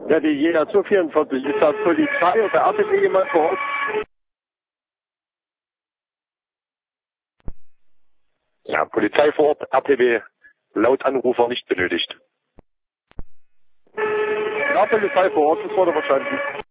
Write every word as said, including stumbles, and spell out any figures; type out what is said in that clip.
Ja, die J A zwei vierundvierzig. Ist das Polizei oder R T W jemand vor Ort? Ja, Polizei vor Ort, R T W, laut Anrufer nicht benötigt. Ja, Polizei vor Ort, das wurde verstanden.